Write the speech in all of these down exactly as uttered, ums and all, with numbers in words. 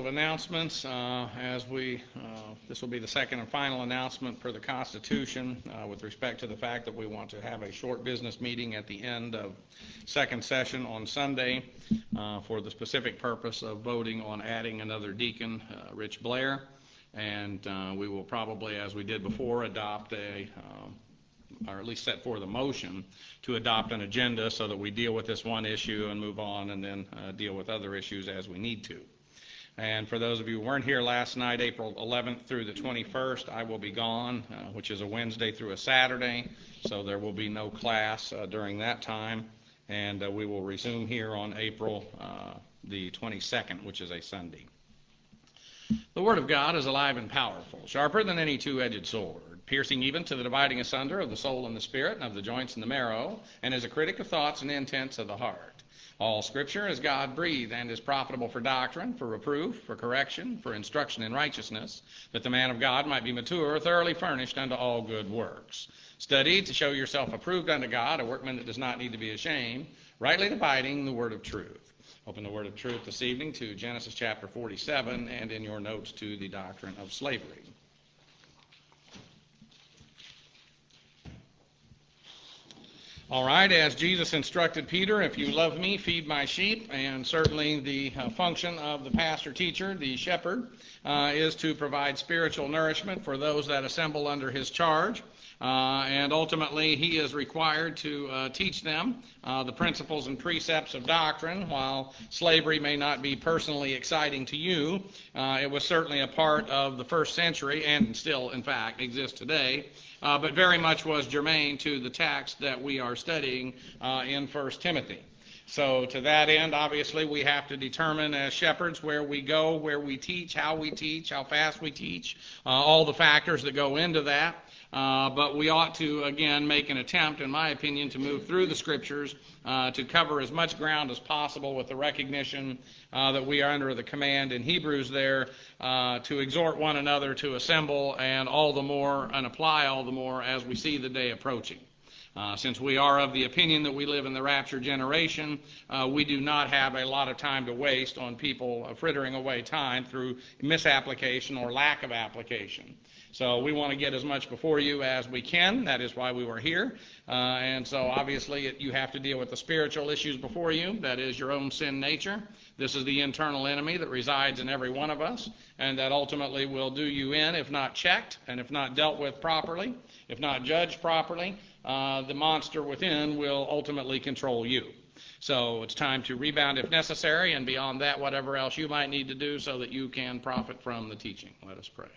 Announcements uh, as we uh, this will be the second and final announcement per the Constitution uh, with respect to the fact that we want to have a short business meeting at the end of second session on Sunday uh, for the specific purpose of voting on adding another deacon, uh, Rich Blair, and uh, we will probably, as we did before, adopt a um, or at least set forth a motion to adopt an agenda so that we deal with this one issue and move on and then uh, deal with other issues as we need to. And for those of you who weren't here last night, April eleventh through the twenty-first, I will be gone, uh, which is a Wednesday through a Saturday, so there will be no class uh, during that time, and uh, we will resume here on April uh, the twenty-second, which is a Sunday. The Word of God is alive and powerful, sharper than any two-edged sword, piercing even to the dividing asunder of the soul and the spirit, and of the joints and the marrow, and is a critic of thoughts and intents of the heart. All Scripture is God-breathed and is profitable for doctrine, for reproof, for correction, for instruction in righteousness, that the man of God might be mature, thoroughly furnished unto all good works. Study to show yourself approved unto God, a workman that does not need to be ashamed, rightly dividing the word of truth. Open the word of truth this evening to Genesis chapter forty-seven, and in your notes to the doctrine of slavery. All right, as Jesus instructed Peter, if you love me, feed my sheep, and certainly the uh, function of the pastor-teacher, the shepherd, uh, is to provide spiritual nourishment for those that assemble under his charge, uh, and ultimately he is required to uh, teach them uh, the principles and precepts of doctrine. While slavery may not be personally exciting to you, uh, it was certainly a part of the first century, and still, in fact, exists today, Uh, but very much was germane to the text that we are studying uh, in First Timothy. So to that end, obviously, we have to determine as shepherds where we go, where we teach, how we teach, how fast we teach, uh, all the factors that go into that. Uh, but we ought to, again, make an attempt, in my opinion, to move through the Scriptures uh, to cover as much ground as possible with the recognition uh, that we are under the command in Hebrews there uh, to exhort one another to assemble, and all the more, and apply all the more as we see the day approaching. Uh, since we are of the opinion that we live in the rapture generation, uh, we do not have a lot of time to waste on people uh, frittering away time through misapplication or lack of application. So we want to get as much before you as we can. That is why we were here. Uh, and so obviously it, you have to deal with the spiritual issues before you. That is your own sin nature. This is the internal enemy that resides in every one of us, and that ultimately will do you in if not checked, and if not dealt with properly, if not judged properly. Uh, the monster within will ultimately control you. So it's time to rebound if necessary, and beyond that, whatever else you might need to do so that you can profit from the teaching. Let us pray.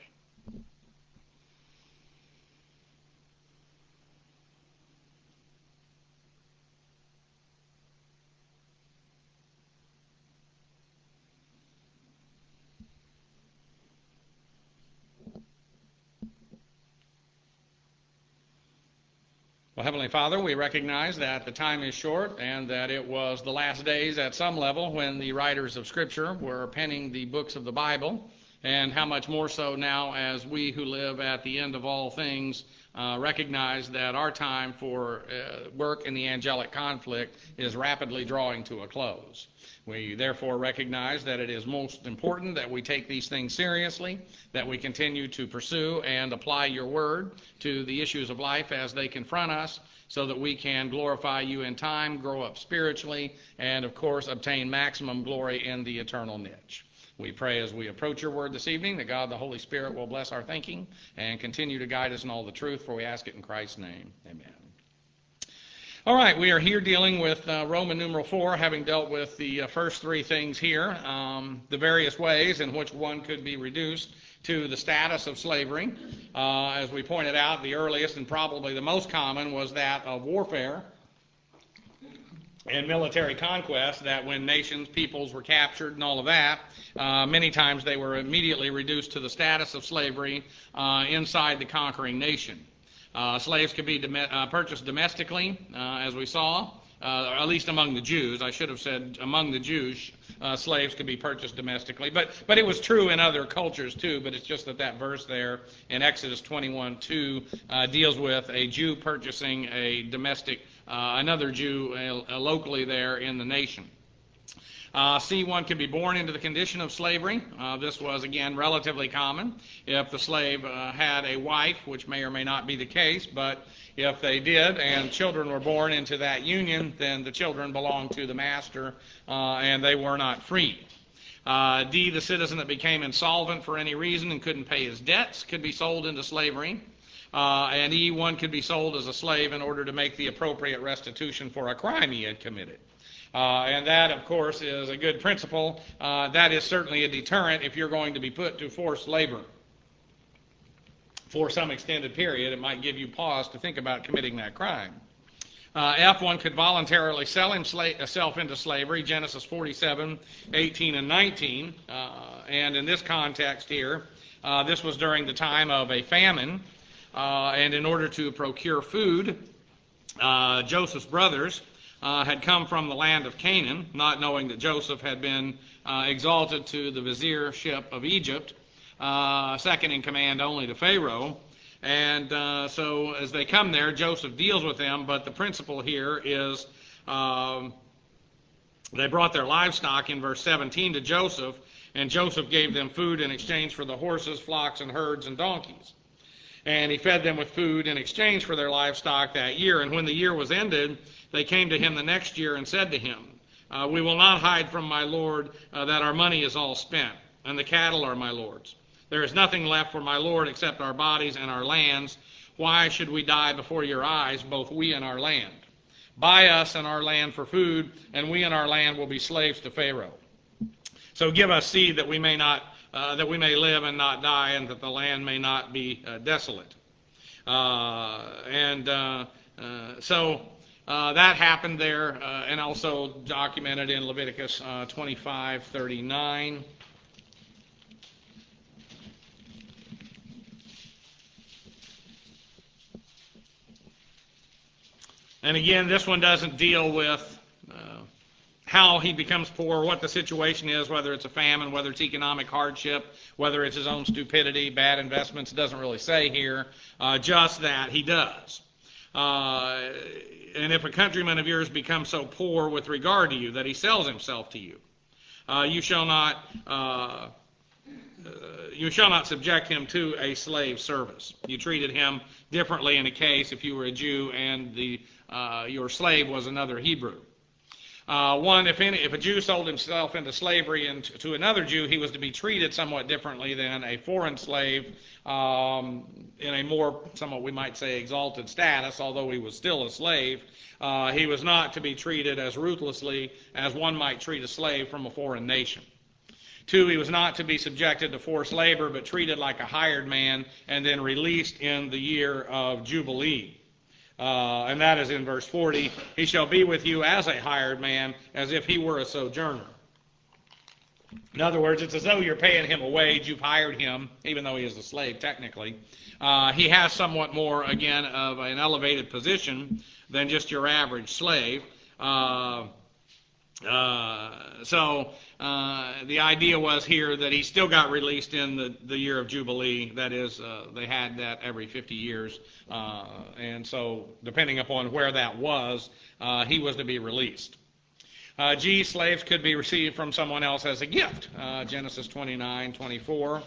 Well, Heavenly Father, we recognize that the time is short and that it was the last days at some level when the writers of Scripture were penning the books of the Bible, and how much more so now as we who live at the end of all things uh, recognize that our time for uh, work in the angelic conflict is rapidly drawing to a close. We therefore recognize that it is most important that we take these things seriously, that we continue to pursue and apply your word to the issues of life as they confront us, so that we can glorify you in time, grow up spiritually, and of course obtain maximum glory in the eternal niche. We pray as we approach your word this evening that God the Holy Spirit will bless our thinking and continue to guide us in all the truth, for we ask it in Christ's name. Amen. All right, we are here dealing with uh, Roman numeral four, having dealt with the uh, first three things here, um, the various ways in which one could be reduced to the status of slavery. Uh, as we pointed out, the earliest and probably the most common was that of warfare and military conquest, that when nations, peoples were captured and all of that, uh, many times they were immediately reduced to the status of slavery uh, inside the conquering nation. Uh, slaves could be dom- uh, purchased domestically, uh, as we saw, uh, or at least among the Jews. I should have said among the Jews, uh, slaves could be purchased domestically. But but it was true in other cultures too, but it's just that that verse there in Exodus twenty-one two uh, deals with a Jew purchasing a domestic, uh, another Jew uh, locally there in the nation. Uh, C, one could be born into the condition of slavery. Uh, this was, again, relatively common. If the slave uh, had a wife, which may or may not be the case, but if they did and children were born into that union, then the children belonged to the master uh, and they were not free. Uh, D, the citizen that became insolvent for any reason and couldn't pay his debts could be sold into slavery. Uh, and E, one could be sold as a slave in order to make the appropriate restitution for a crime he had committed. Uh, and that, of course, is a good principle. Uh, that is certainly a deterrent if you're going to be put to forced labor for some extended period. It might give you pause to think about committing that crime. Uh, F, one could voluntarily sell himself into slavery, Genesis forty-seven, eighteen, and nineteen. Uh, and in this context here, uh, this was during the time of a famine. Uh, and in order to procure food, uh, Joseph's brothers uh, had come from the land of Canaan, not knowing that Joseph had been uh, exalted to the viziership of Egypt, uh, second in command only to Pharaoh. And uh, so as they come there, Joseph deals with them, but the principle here is um, they brought their livestock in verse seventeen to Joseph, and Joseph gave them food in exchange for the horses, flocks, and herds, and donkeys. And he fed them with food in exchange for their livestock that year. And when the year was ended, they came to him the next year and said to him, uh, we will not hide from my Lord uh, that our money is all spent, and the cattle are my Lord's. There is nothing left for my Lord except our bodies and our lands. Why should we die before your eyes, both we and our land? Buy us and our land for food, and we and our land will be slaves to Pharaoh. So give us seed that we may not Uh, that we may live and not die, and that the land may not be uh, desolate. Uh, and uh, uh, so uh, that happened there, uh, and also documented in Leviticus uh, twenty-five thirty-nine. And again, this one doesn't deal with uh, how he becomes poor, what the situation is, whether it's a famine, whether it's economic hardship, whether it's his own stupidity, bad investments. It doesn't really say here, uh, just that he does. Uh, and if a countryman of yours becomes so poor with regard to you that he sells himself to you, uh, you shall not uh, uh, you shall not subject him to a slave service. You treated him differently in a case if you were a Jew and the uh, your slave was another Hebrew. Uh, one, if, any, if a Jew sold himself into slavery and to, to another Jew, he was to be treated somewhat differently than a foreign slave um, in a more, somewhat we might say, exalted status, although he was still a slave. Uh, he was not to be treated as ruthlessly as one might treat a slave from a foreign nation. Two, he was not to be subjected to forced labor, but treated like a hired man and then released in the year of Jubilee. Uh, and that is in verse forty. He shall be with you as a hired man, as if he were a sojourner. In other words, it's as though you're paying him a wage. You've hired him, even though he is a slave technically. Uh, he has somewhat more, again, of an elevated position than just your average slave. Uh, uh, so uh, the idea was here that he still got released in the, the year of Jubilee. That is, uh, they had that every fifty years. Uh, and so depending upon where that was, uh, he was to be released. Uh, G, slaves could be received from someone else as a gift. Uh, Genesis twenty-nine twenty-four.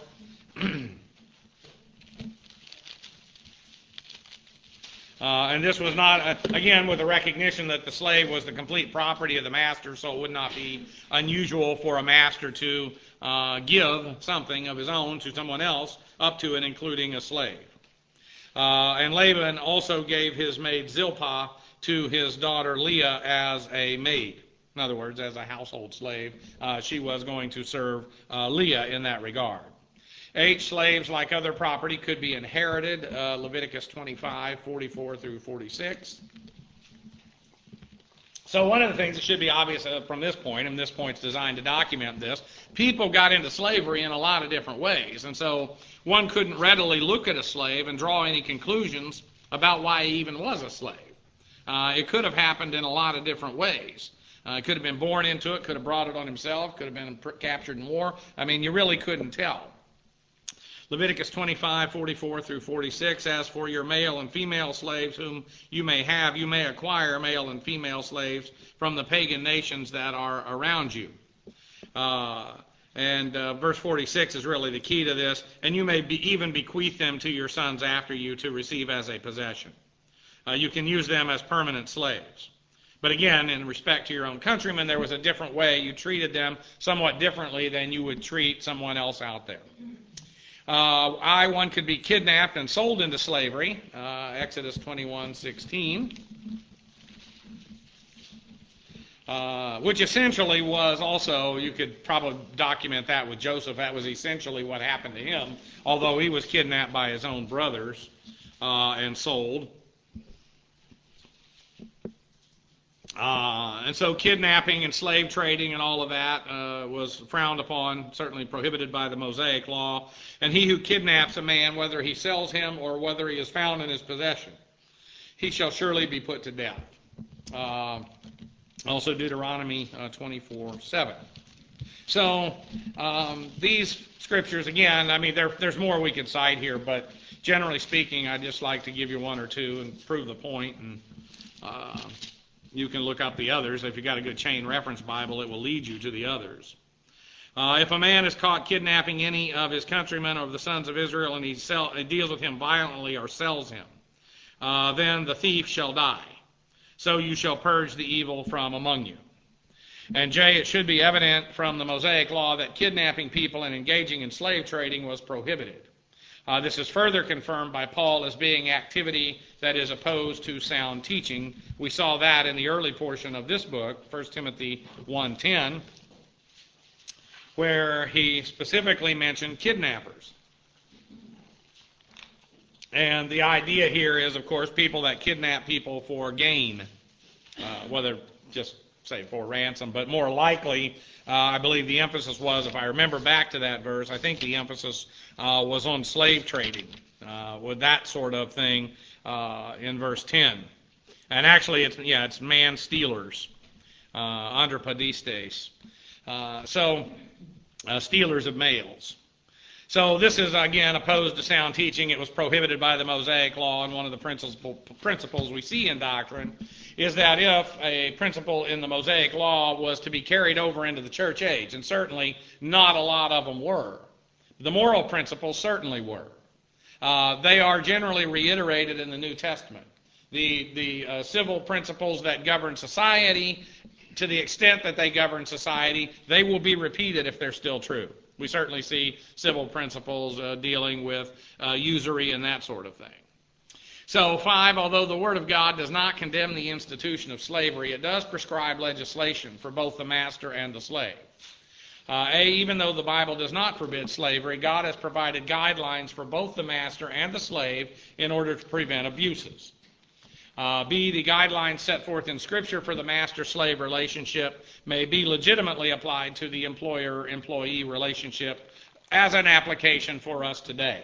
Uh, and this was not, uh, again, with the recognition that the slave was the complete property of the master, so it would not be unusual for a master to uh, give something of his own to someone else, up to and including a slave. Uh, and Laban also gave his maid Zilpah to his daughter Leah as a maid. In other words, as a household slave, uh, she was going to serve uh, Leah in that regard. H, slaves, like other property, could be inherited, uh, Leviticus twenty-five forty-four through forty-six. So one of the things that should be obvious from this point, and this point's designed to document this, people got into slavery in a lot of different ways. And so one couldn't readily look at a slave and draw any conclusions about why he even was a slave. Uh, it could have happened in a lot of different ways. Uh, he could have been born into it, could have brought it on himself, could have been captured in war. I mean, you really couldn't tell. Leviticus twenty-five forty-four through forty-six, as for your male and female slaves whom you may have, you may acquire male and female slaves from the pagan nations that are around you. Uh, and uh, verse forty-six is really the key to this. And you may be, even bequeath them to your sons after you to receive as a possession. Uh, you can use them as permanent slaves. But again, in respect to your own countrymen, there was a different way. You treated them somewhat differently than you would treat someone else out there. Uh, I, one could be kidnapped and sold into slavery. Uh, Exodus twenty-one sixteen. Uh, which essentially was also, you could probably document that with Joseph. That was essentially what happened to him, although he was kidnapped by his own brothers uh, and sold. Uh, and so kidnapping and slave trading and all of that uh, was frowned upon, certainly prohibited by the Mosaic law. And he who kidnaps a man, whether he sells him or whether he is found in his possession, he shall surely be put to death. Uh, also Deuteronomy uh, twenty-four seven. So um, these scriptures, again, I mean, there, there's more we could cite here, but generally speaking, I'd just like to give you one or two and prove the point, and uh, you can look up the others. If you've got a good chain reference Bible, it will lead you to the others. Uh, if a man is caught kidnapping any of his countrymen or of the sons of Israel, and he, sell, he deals with him violently or sells him, uh, then the thief shall die. So you shall purge the evil from among you. And J, it should be evident from the Mosaic law that kidnapping people and engaging in slave trading was prohibited. Uh, this is further confirmed by Paul as being activity that is opposed to sound teaching. We saw that in the early portion of this book, First Timothy one ten, where he specifically mentioned kidnappers. And the idea here is, of course, people that kidnap people for gain, uh, whether just say for ransom, but more likely, uh, I believe the emphasis was, if I remember back to that verse, I think the emphasis uh, was on slave trading, uh, with that sort of thing uh, in verse ten. And actually, it's yeah, it's man stealers, uh, andropodistes. Uh, so, uh, stealers of males. So this is, again, opposed to sound teaching. It was prohibited by the Mosaic law, and one of the principal, principles we see in doctrine is that if a principle in the Mosaic law was to be carried over into the church age, and certainly not a lot of them were, the moral principles certainly were. Uh, they are generally reiterated in the New Testament. The, the uh, civil principles that govern society, to the extent that they govern society, they will be repeated if they're still true. We certainly see civil principles uh, dealing with uh, usury and that sort of thing. So, five, although the Word of God does not condemn the institution of slavery, it does prescribe legislation for both the master and the slave. Uh, A, even though the Bible does not forbid slavery, God has provided guidelines for both the master and the slave in order to prevent abuses. Uh, B, the guidelines set forth in Scripture for the master-slave relationship may be legitimately applied to the employer-employee relationship as an application for us today.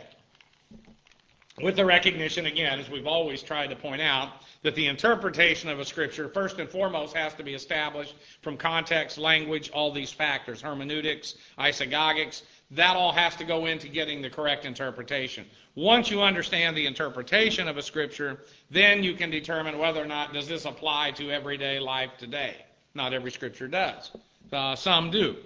With the recognition, again, as we've always tried to point out, that the interpretation of a Scripture, first and foremost, has to be established from context, language, all these factors, hermeneutics, isagogics. That all has to go into getting the correct interpretation. Once you understand the interpretation of a Scripture, then you can determine whether or not does this apply to everyday life today. Not every Scripture does. Uh, some do.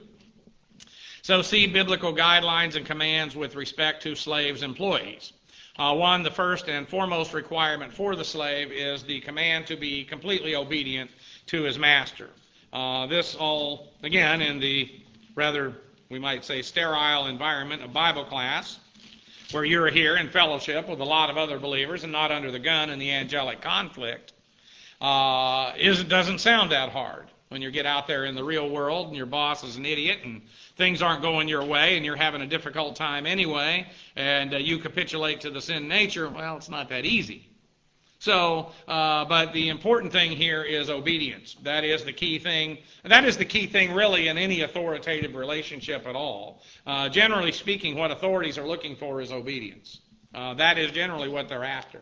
So see biblical guidelines and commands with respect to slaves' employees. Uh, one, the first and foremost requirement for the slave is the command to be completely obedient to his master. Uh, this all, again, in the rather, we might say, sterile environment of Bible class, where you're here in fellowship with a lot of other believers and not under the gun in the angelic conflict, uh, is, doesn't sound that hard. When you get out there in the real world and your boss is an idiot and things aren't going your way and you're having a difficult time anyway, and uh, you capitulate to the sin nature, well, it's not that easy. So, uh, but the important thing here is obedience. That is the key thing. That is the key thing really in any authoritative relationship at all. Uh, generally speaking, what authorities are looking for is obedience. Uh, that is generally what they're after.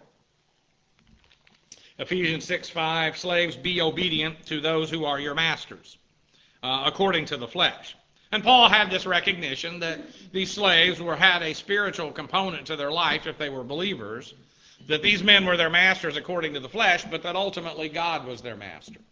Ephesians six five, slaves, be obedient to those who are your masters, uh, according to the flesh. And Paul had this recognition that these slaves were had a spiritual component to their life if they were believers, that these men were their masters according to the flesh, but that ultimately God was their master.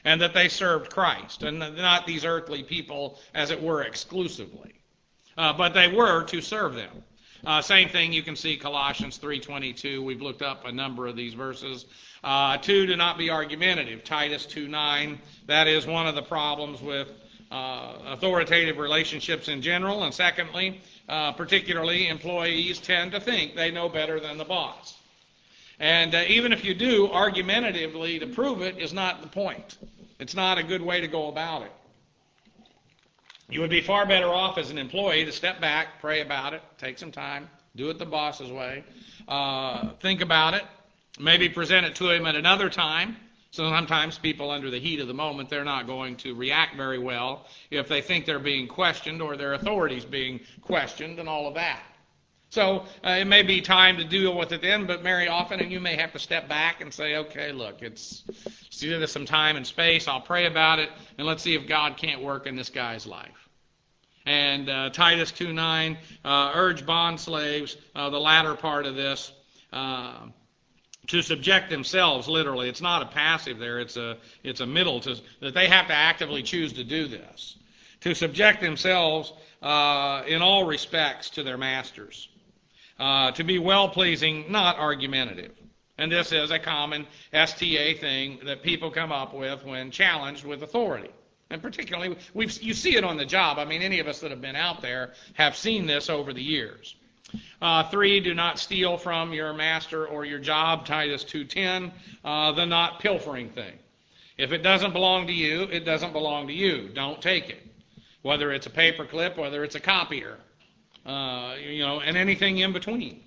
and that they served Christ, and not these earthly people, as it were, exclusively. Uh, but they were to serve them. Uh, same thing you can see Colossians three twenty-two. We've looked up a number of these verses. Uh, two, to not be argumentative. Titus two nine. That is one of the problems with uh, authoritative relationships in general. And secondly, uh, particularly employees tend to think they know better than the boss. And uh, even if you do, argumentatively to prove it is not the point. It's not a good way to go about it. You would be far better off as an employee to step back, pray about it, take some time, do it the boss's way, uh, think about it, maybe present it to him at another time. So sometimes people under the heat of the moment, they're not going to react very well if they think they're being questioned or their authority's being questioned and all of that. So uh, it may be time to deal with it then, but very often, and you may have to step back and say, okay, look, it's, let's give this some time and space. I'll pray about it, and let's see if God can't work in this guy's life. And uh, Titus two nine, uh, urge bond slaves, uh, the latter part of this, uh, to subject themselves, literally. It's not a passive there, it's a, it's a middle, to, that they have to actively choose to do this. To subject themselves uh, in all respects to their masters. Uh, to be well-pleasing, not argumentative. And this is a common S T A thing that people come up with when challenged with authority. And particularly, we've, you see it on the job. I mean, any of us that have been out there have seen this over the years. Uh, three, do not steal from your master or your job, Titus two ten, uh, the not pilfering thing. If it doesn't belong to you, it doesn't belong to you. Don't take it. Whether it's a paper clip, whether it's a copier. Uh, you know, and anything in between.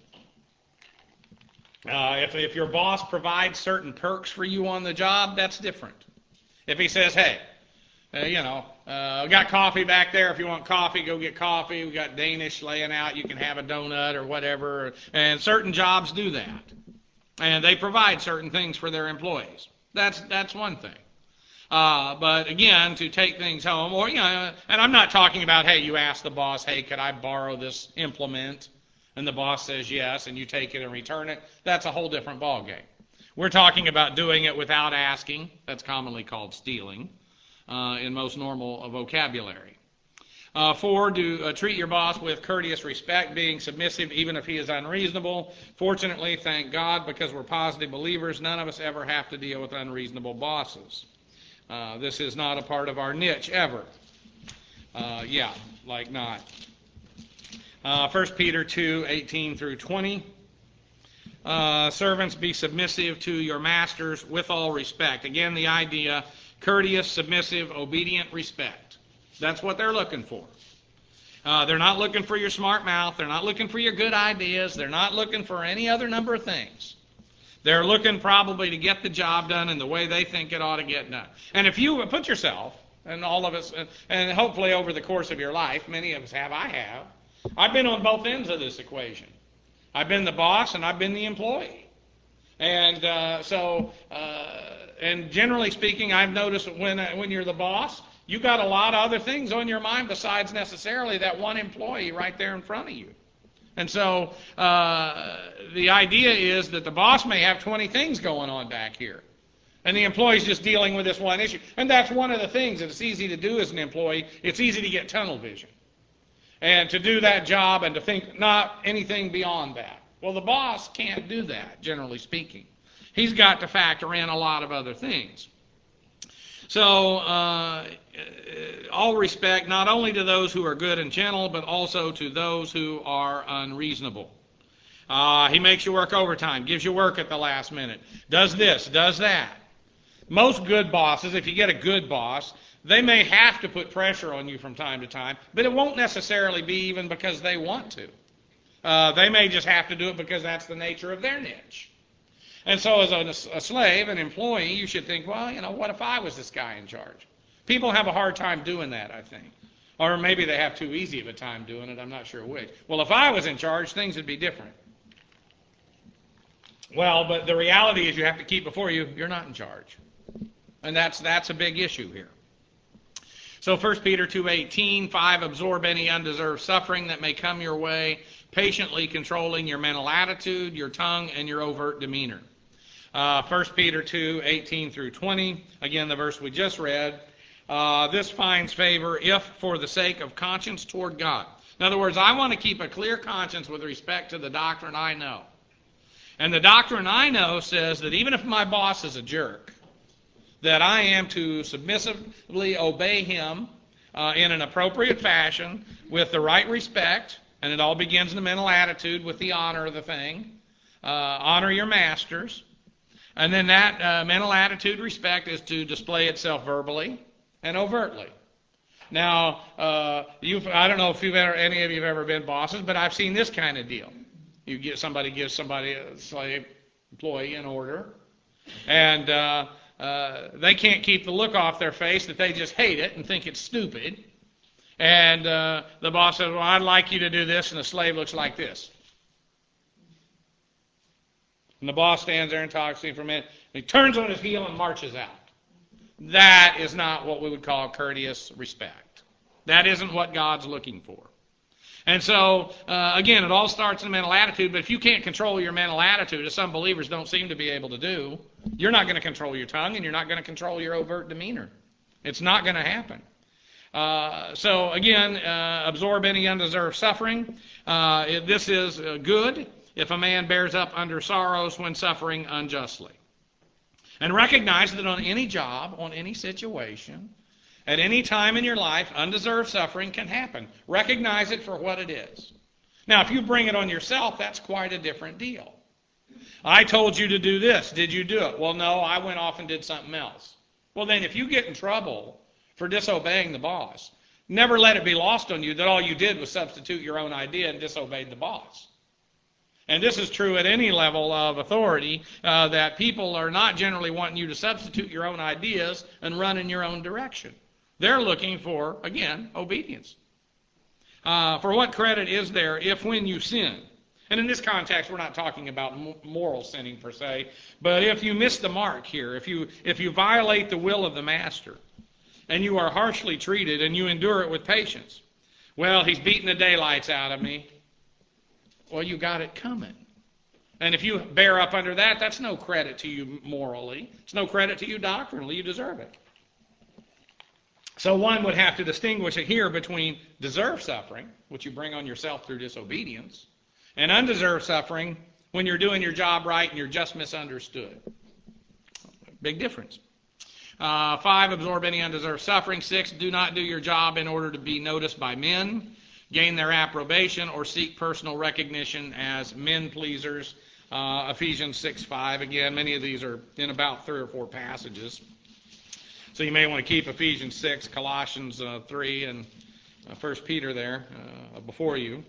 Uh, if, if your boss provides certain perks for you on the job, that's different. If he says, hey, uh, you know, uh, we got coffee back there. If you want coffee, go get coffee. We got Danish laying out. You can have a donut or whatever. And certain jobs do that. And they provide certain things for their employees. That's, that's one thing. Uh, but again, to take things home, or, you know, and I'm not talking about, hey, you ask the boss, hey, could I borrow this implement? And the boss says yes, and you take it and return it. That's a whole different ballgame. We're talking about doing it without asking. That's commonly called stealing uh, in most normal vocabulary. Uh, four, do uh, treat your boss with courteous respect, being submissive even if he is unreasonable. Fortunately, thank God, because we're positive believers, none of us ever have to deal with unreasonable bosses. Uh, this is not a part of our niche ever. Uh, yeah, like not. Uh, First Peter two eighteen through twenty. Uh, servants, be submissive to your masters with all respect. Again, the idea, courteous, submissive, obedient respect. That's what they're looking for. Uh, they're not looking for your smart mouth. They're not looking for your good ideas. They're not looking for any other number of things. They're looking probably to get the job done in the way they think it ought to get done. And if you put yourself, and all of us, and hopefully over the course of your life, many of us have, I have, I've been on both ends of this equation. I've been the boss and I've been the employee. And uh, so, uh, and generally speaking, I've noticed that when, when you're the boss, you've got a lot of other things on your mind besides necessarily that one employee right there in front of you. And so uh, the idea is that the boss may have twenty things going on back here. And the employee's just dealing with this one issue. And that's one of the things that it's easy to do as an employee. It's easy to get tunnel vision. And to do that job and to think not anything beyond that. Well, the boss can't do that, generally speaking. He's got to factor in a lot of other things. So, uh, all respect, not only to those who are good and gentle, but also to those who are unreasonable. Uh, he makes you work overtime, gives you work at the last minute, does this, does that. Most good bosses, if you get a good boss, they may have to put pressure on you from time to time, but it won't necessarily be even because they want to. Uh, they may just have to do it because that's the nature of their niche. And so as a, a slave, an employee, you should think, well, you know, what if I was this guy in charge? People have a hard time doing that, I think. Or maybe they have too easy of a time doing it. I'm not sure which. Well, if I was in charge, things would be different. Well, but the reality is you have to keep before you, you're not in charge. And that's that's a big issue here. So First Peter two eighteen, five, absorb any undeserved suffering that may come your way, patiently controlling your mental attitude, your tongue, and your overt demeanor. Uh, First Peter two, eighteen through twenty, again the verse we just read. Uh, this finds favor if for the sake of conscience toward God. In other words, I want to keep a clear conscience with respect to the doctrine I know. And the doctrine I know says that even if my boss is a jerk, that I am to submissively obey him uh, in an appropriate fashion with the right respect, and it all begins in the mental attitude with the honor of the thing. Uh, honor your masters. And then that uh, mental attitude, respect, is to display itself verbally and overtly. Now, uh, you've, I don't know if you've ever, any of you have ever been bosses, but I've seen this kind of deal. You get somebody gives somebody a slave employee an order, and uh, uh, they can't keep the look off their face that they just hate it and think it's stupid. And uh, the boss says, "Well, I'd like you to do this," and the slave looks like this. And the boss stands there and talks to him for a minute. He turns on his heel and marches out. That is not what we would call courteous respect. That isn't what God's looking for. And so, uh, again, it all starts in the mental attitude, but if you can't control your mental attitude, as some believers don't seem to be able to do, you're not going to control your tongue and you're not going to control your overt demeanor. It's not going to happen. Uh, so, again, uh, absorb any undeserved suffering. Uh, it, this is uh, good if a man bears up under sorrows when suffering unjustly. And recognize that on any job, on any situation, at any time in your life, undeserved suffering can happen. Recognize it for what it is. Now, if you bring it on yourself, that's quite a different deal. I told you to do this. Did you do it? Well, no, I went off and did something else. Well, then, if you get in trouble for disobeying the boss, never let it be lost on you that all you did was substitute your own idea and disobeyed the boss. And this is true at any level of authority, uh, that people are not generally wanting you to substitute your own ideas and run in your own direction. They're looking for, again, obedience. Uh, for what credit is there if when you sin, and in this context we're not talking about moral sinning per se, but if you miss the mark here, if you if you violate the will of the master, and you are harshly treated and you endure it with patience, well, he's beating the daylights out of me. Well, you got it coming. And if you bear up under that, that's no credit to you morally. It's no credit to you doctrinally. You deserve it. So one would have to distinguish it here between deserved suffering, which you bring on yourself through disobedience, and undeserved suffering when you're doing your job right and you're just misunderstood. Big difference. Uh, five, absorb any undeserved suffering. Six, do not do your job in order to be noticed by men, gain their approbation, or seek personal recognition as men pleasers. Uh, Ephesians six five. Again, many of these are in about three or four passages. So you may want to keep Ephesians six, Colossians uh, three, and uh, First Peter there uh, before you.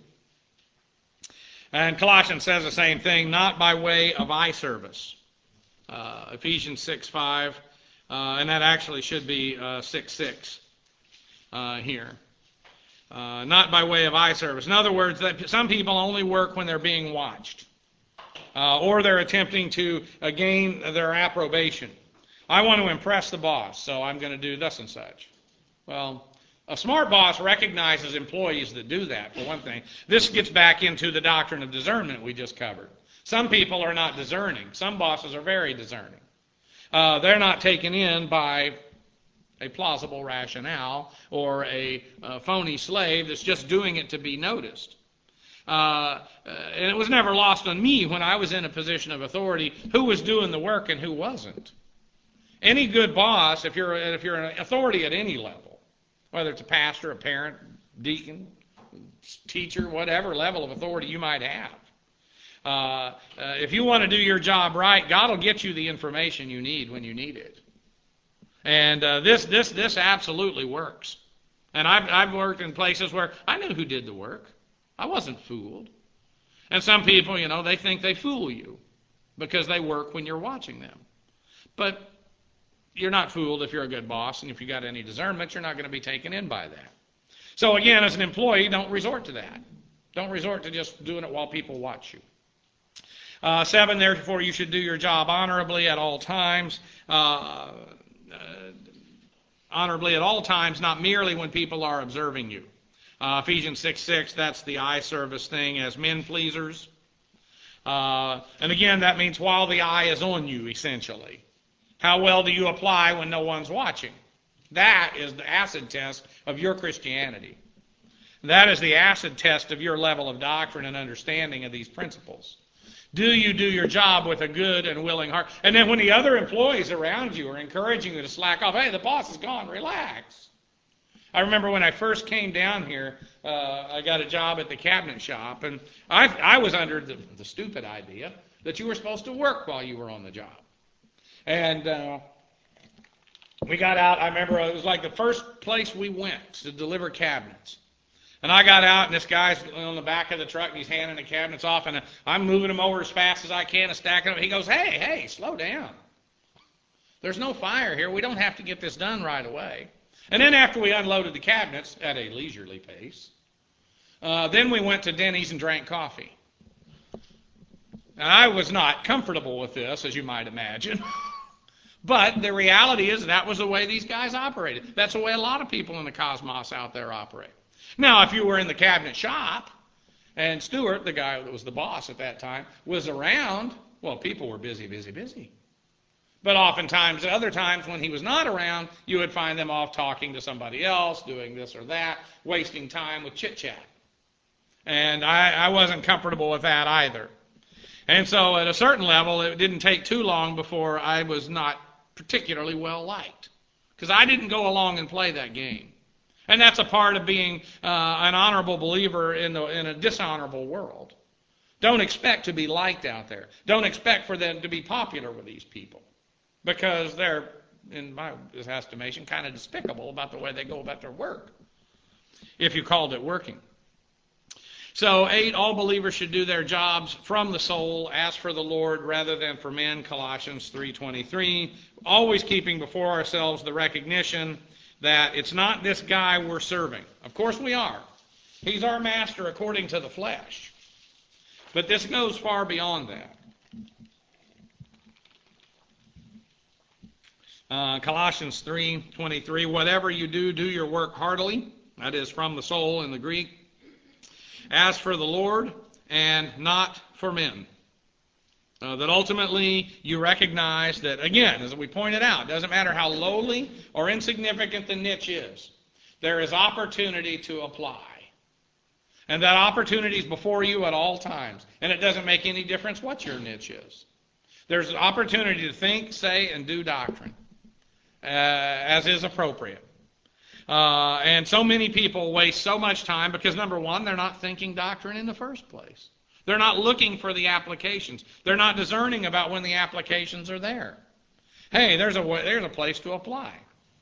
And Colossians says the same thing, not by way of eye service. Uh, Ephesians six five, uh, and that actually should be uh, six six uh, here. Uh, not by way of eye service. In other words, that some people only work when they're being watched, uh, or they're attempting to uh, gain their approbation. I want to impress the boss, so I'm going to do thus and such. Well, a smart boss recognizes employees that do that, for one thing. This gets back into the doctrine of discernment we just covered. Some people are not discerning. Some bosses are very discerning. Uh, they're not taken in by a plausible rationale or a uh, phony slave that's just doing it to be noticed. Uh, uh, and it was never lost on me when I was in a position of authority who was doing the work and who wasn't. Any good boss, if you're if you're an authority at any level, whether it's a pastor, a parent, deacon, teacher, whatever level of authority you might have, uh, uh, if you want to do your job right, God will get you the information you need when you need it. And uh, this this this absolutely works. And I've I've worked in places where I knew who did the work. I wasn't fooled. And some people, you know, they think they fool you because they work when you're watching them. But you're not fooled if you're a good boss, and if you got any discernment, you're not going to be taken in by that. So again, as an employee, don't resort to that. Don't resort to just doing it while people watch you. Uh, seven, therefore, you should do your job honorably at all times. Uh, Uh, honorably at all times, not merely when people are observing you. Uh, Ephesians six six, that's the eye service thing, as men pleasers. Uh, and again, that means while the eye is on you, essentially. How well do you apply when no one's watching? That is the acid test of your Christianity. That is the acid test of your level of doctrine and understanding of these principles. Do you do your job with a good and willing heart? And then when the other employees around you are encouraging you to slack off, hey, the boss is gone, relax. I remember when I first came down here, uh, I got a job at the cabinet shop, and I, I was under the, the stupid idea that you were supposed to work while you were on the job. And uh, we got out, I remember it was like the first place we went to deliver cabinets. And I got out, and this guy's on the back of the truck, and he's handing the cabinets off, and I'm moving them over as fast as I can and stacking them. He goes, hey, hey, slow down. There's no fire here. We don't have to get this done right away. And then after we unloaded the cabinets at a leisurely pace, uh, then we went to Denny's and drank coffee. Now, I was not comfortable with this, as you might imagine. But the reality is that was the way these guys operated. That's the way a lot of people in the cosmos out there operate. Now, if you were in the cabinet shop, and Stuart, the guy that was the boss at that time, was around, well, people were busy, busy, busy. But oftentimes, other times when he was not around, you would find them off talking to somebody else, doing this or that, wasting time with chit-chat. And I, I wasn't comfortable with that either. And so at a certain level, it didn't take too long before I was not particularly well liked, because I didn't go along and play that game. And that's a part of being uh, an honorable believer in, the, in a dishonorable world. Don't expect to be liked out there. Don't expect for them to be popular with these people, because they're, in my estimation, kind of despicable about the way they go about their work, if you called it working. So, eight, all believers should do their jobs from the soul, as for the Lord, rather than for men, Colossians three twenty-three, always keeping before ourselves the recognition that it's not this guy we're serving. Of course we are. He's our master according to the flesh. But this goes far beyond that. Uh, Colossians three twenty-three, whatever you do, do your work heartily. That is from the soul in the Greek. As for the Lord, and not for men. Uh, that ultimately you recognize that, again, as we pointed out, it doesn't matter how lowly or insignificant the niche is, there is opportunity to apply. And that opportunity is before you at all times. And it doesn't make any difference what your niche is. There's an opportunity to think, say, and do doctrine, uh, as is appropriate. Uh, and so many people waste so much time because, number one, they're not thinking doctrine in the first place. They're not looking for the applications. They're not discerning about when the applications are there. Hey, there's a way, there's a place to apply.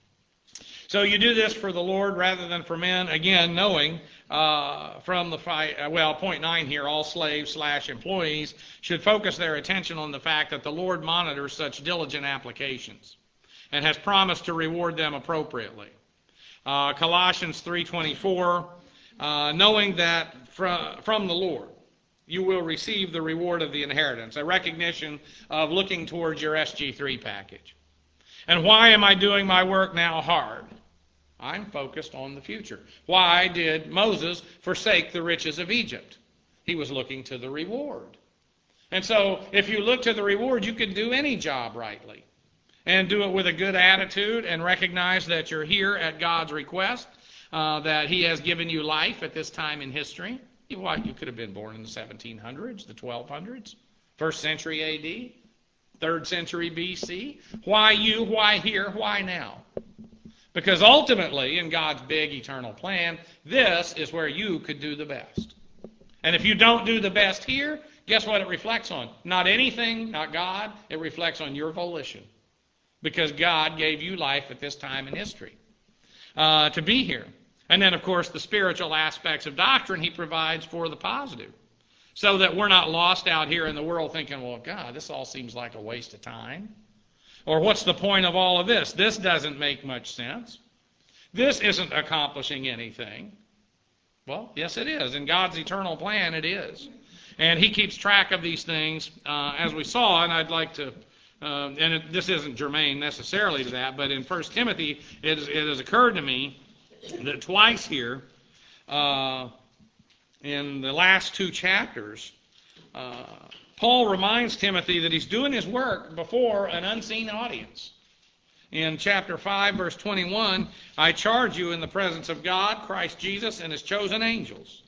So you do this for the Lord rather than for men. Again, knowing uh, from the fight, uh, well, point nine here, all slaves slash employees should focus their attention on the fact that the Lord monitors such diligent applications and has promised to reward them appropriately. Uh, Colossians three twenty-four, uh, knowing that from, from the Lord you will receive the reward of the inheritance, a recognition of looking towards your S G three package. And why am I doing my work now hard? I'm focused on the future. Why did Moses forsake the riches of Egypt? He was looking to the reward. And so if you look to the reward, you can do any job rightly. And do it with a good attitude and recognize that you're here at God's request, uh, that He has given you life at this time in history. You, what, you could have been born in the seventeen hundreds, the twelve hundreds, first century A D, third century B C. Why you? Why here? Why now? Because ultimately, in God's big eternal plan, this is where you could do the best. And if you don't do the best here, guess what it reflects on? Not anything, not God. It reflects on your volition. Because God gave you life at this time in history uh, to be here. And then, of course, the spiritual aspects of doctrine He provides for the positive. So that we're not lost out here in the world thinking, well, God, this all seems like a waste of time. Or what's the point of all of this? This doesn't make much sense. This isn't accomplishing anything. Well, yes, it is. In God's eternal plan, it is. And He keeps track of these things, uh, as we saw, and I'd like to, uh, and it, this isn't germane necessarily to that, but in First Timothy, it, is, it has occurred to me that twice here, uh, in the last two chapters, uh, Paul reminds Timothy that he's doing his work before an unseen audience. In chapter five, verse twenty-one, I charge you in the presence of God, Christ Jesus, and his chosen angels.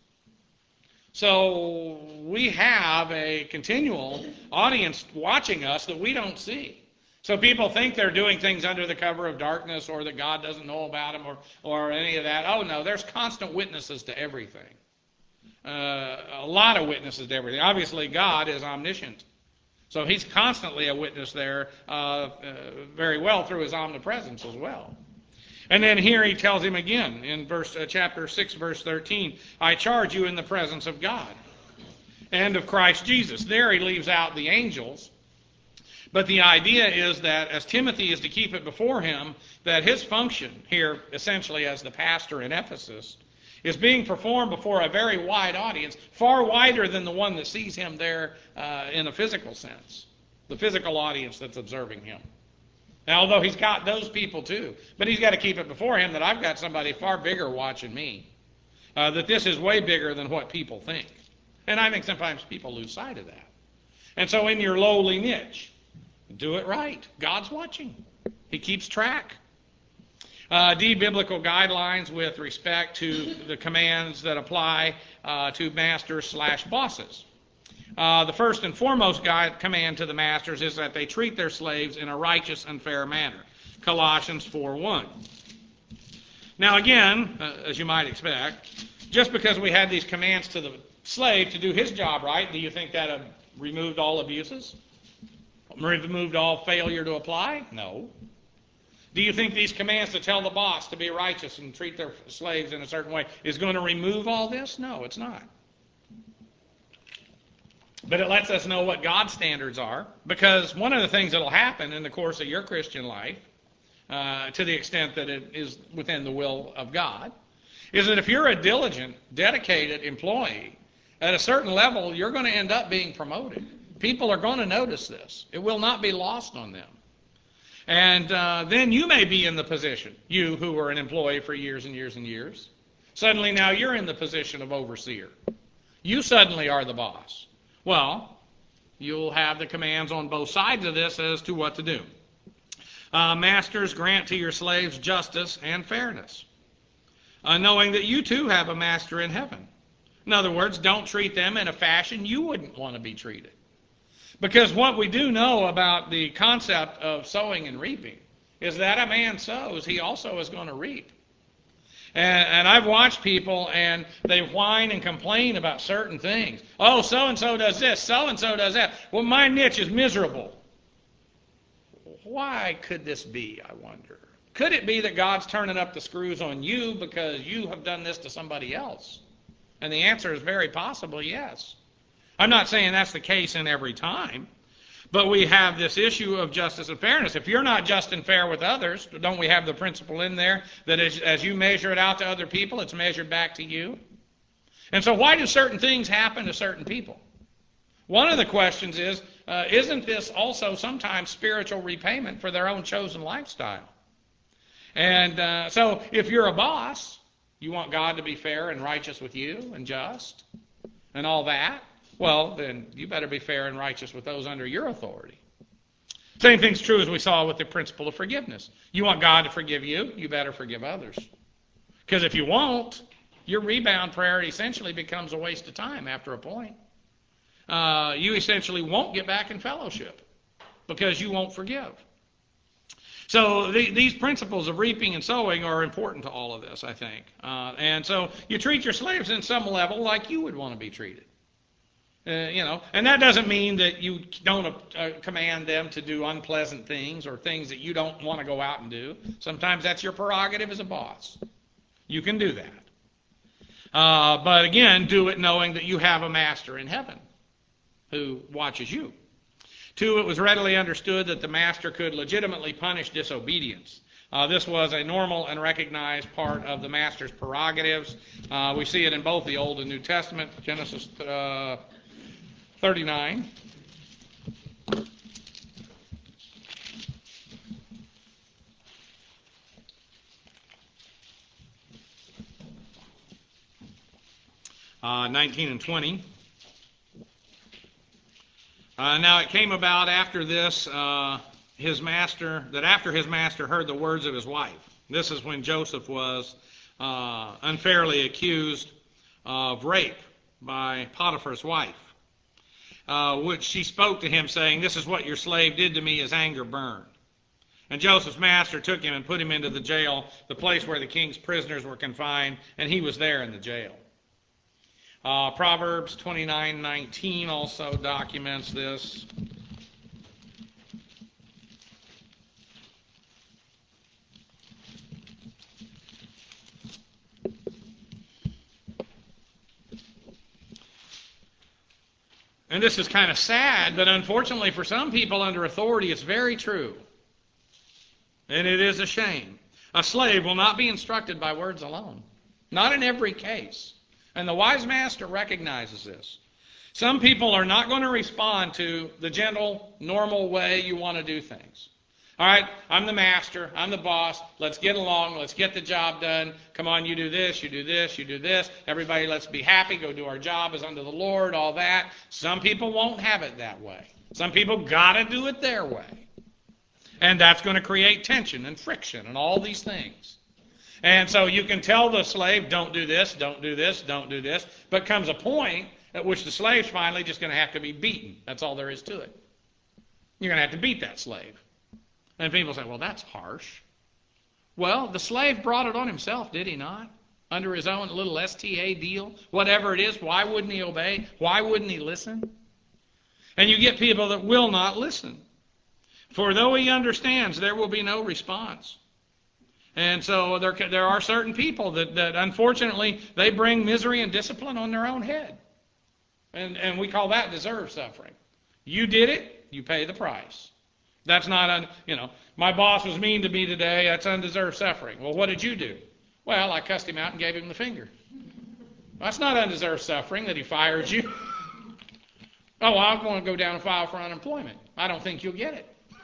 So we have a continual audience watching us that we don't see. So people think they're doing things under the cover of darkness, or that God doesn't know about them, or, or any of that. Oh no, there's constant witnesses to everything. Uh, a lot of witnesses to everything. Obviously, God is omniscient. So he's constantly a witness there uh, uh, very well through his omnipresence as well. And then here he tells him again in verse uh, chapter six, verse thirteen, I charge you in the presence of God and of Christ Jesus. There he leaves out the angels. But the idea is that as Timothy is to keep it before him, that his function here, essentially as the pastor in Ephesus, is being performed before a very wide audience, far wider than the one that sees him there uh, in a physical sense, the physical audience that's observing him. Now, although he's got those people too, but he's got to keep it before him that I've got somebody far bigger watching me, uh, that this is way bigger than what people think. And I think sometimes people lose sight of that. And so in your lowly niche, do it right. God's watching. He keeps track. Uh, D, biblical guidelines with respect to the commands that apply uh, to masters slash bosses. Uh, the first and foremost guide, command to the masters is that they treat their slaves in a righteous and fair manner. Colossians four one. Now again, uh, as you might expect, just because we had these commands to the slave to do his job right, do you think that uh, removed all abuses? Removed all failure to apply? No. Do you think these commands to tell the boss to be righteous and treat their slaves in a certain way is going to remove all this? No, it's not. But it lets us know what God's standards are, because one of the things that will happen in the course of your Christian life, uh, to the extent that it is within the will of God, is that if you're a diligent, dedicated employee, at a certain level, you're going to end up being promoted. People are going to notice this. It will not be lost on them. And uh, then you may be in the position, you who were an employee for years and years and years, suddenly now you're in the position of overseer. You suddenly are the boss. Well, you'll have the commands on both sides of this as to what to do. Uh, masters, grant to your slaves justice and fairness, uh, knowing that you too have a master in heaven. In other words, don't treat them in a fashion you wouldn't want to be treated. Because what we do know about the concept of sowing and reaping is that a man sows, he also is going to reap. And, and I've watched people, and they whine and complain about certain things. Oh, so-and-so does this, so-and-so does that. Well, my niche is miserable. Why could this be, I wonder? Could it be that God's turning up the screws on you because you have done this to somebody else? And the answer is very possibly yes. I'm not saying that's the case in every time, but we have this issue of justice and fairness. If you're not just and fair with others, don't we have the principle in there that as, as you measure it out to other people, it's measured back to you? And so why do certain things happen to certain people? One of the questions is, uh, isn't this also sometimes spiritual repayment for their own chosen lifestyle? And uh, so if you're a boss, you want God to be fair and righteous with you and just and all that. Well, then you better be fair and righteous with those under your authority. Same thing's true as we saw with the principle of forgiveness. You want God to forgive you, you better forgive others. Because if you won't, your rebound prayer essentially becomes a waste of time after a point. Uh, you essentially won't get back in fellowship because you won't forgive. So the, these principles of reaping and sowing are important to all of this, I think. Uh, and so you treat your slaves in some level like you would want to be treated. Uh, you know, and that doesn't mean that you don't uh, command them to do unpleasant things or things that you don't want to go out and do. Sometimes that's your prerogative as a boss. You can do that. Uh, but again, do it knowing that you have a master in heaven who watches you. Two, it was readily understood that the master could legitimately punish disobedience. Uh, this was a normal and recognized part of the master's prerogatives. Uh, we see it in both the Old and New Testament. Genesis uh, thirty-nine. Uh, nineteen and twenty. Uh, now it came about after this, uh, his master, that after his master heard the words of his wife. This is when Joseph was uh, unfairly accused of rape by Potiphar's wife, uh, which she spoke to him, saying, "This is what your slave did to me, his anger burned." And Joseph's master took him and put him into the jail, the place where the king's prisoners were confined, and he was there in the jail. Uh, Proverbs twenty-nine nineteen also documents this. And this is kind of sad, but unfortunately for some people under authority, it's very true. And it is a shame. A slave will not be instructed by words alone. Not in every case. And the wise master recognizes this. Some people are not going to respond to the gentle, normal way you want to do things. All right, I'm the master, I'm the boss, let's get along, let's get the job done. Come on, you do this, you do this, you do this. Everybody, let's be happy, go do our job as unto the Lord, all that. Some people won't have it that way. Some people got to do it their way. And that's going to create tension and friction and all these things. And so you can tell the slave, don't do this, don't do this, don't do this. But comes a point at which the slave's finally just going to have to be beaten. That's all there is to it. You're going to have to beat that slave. And people say, well, that's harsh. Well, the slave brought it on himself, did he not? Under his own little S T A deal. Whatever it is, why wouldn't he obey? Why wouldn't he listen? And you get people that will not listen. For though he understands, there will be no response. And so there, there are certain people that, that unfortunately, they bring misery and discipline on their own head. And, and we call that deserved suffering. You did it, you pay the price. That's not, un, you know, my boss was mean to me today, that's undeserved suffering. Well, what did you do? Well, I cussed him out and gave him the finger. That's not undeserved suffering that he fired you. Oh, well, I'm going to go down and file for unemployment. I don't think you'll get it.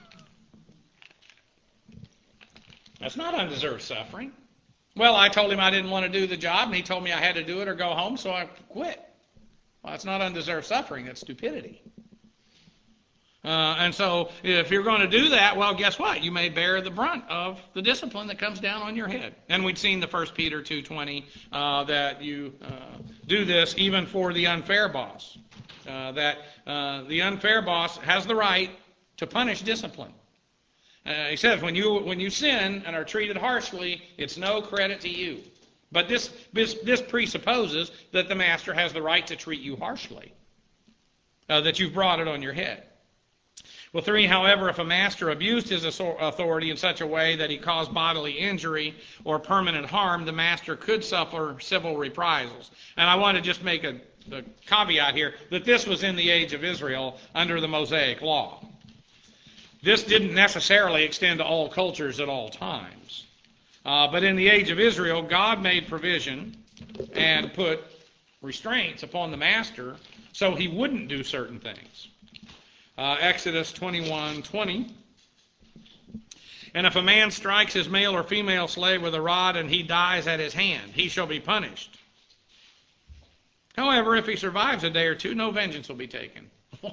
That's not undeserved suffering. Well, I told him I didn't want to do the job, and he told me I had to do it or go home, so I quit. Well, that's not undeserved suffering. That's stupidity. Uh, and so if you're going to do that, well, guess what? You may bear the brunt of the discipline that comes down on your head. And we'd seen the First Peter two twenty uh, that you uh, do this even for the unfair boss. Uh, that uh, the unfair boss has the right to punish discipline. Uh, he says when you when you sin and are treated harshly, it's no credit to you. But this, this, this presupposes that the master has the right to treat you harshly, uh, that you've brought it on your head. Well, three, however, if a master abused his authority in such a way that he caused bodily injury or permanent harm, the master could suffer civil reprisals. And I want to just make a, a caveat here that this was in the age of Israel under the Mosaic Law. This didn't necessarily extend to all cultures at all times. Uh, but in the age of Israel, God made provision and put restraints upon the master so he wouldn't do certain things. Uh, Exodus twenty-one twenty. And if a man strikes his male or female slave with a rod and he dies at his hand, he shall be punished. However, if he survives a day or two, no vengeance will be taken.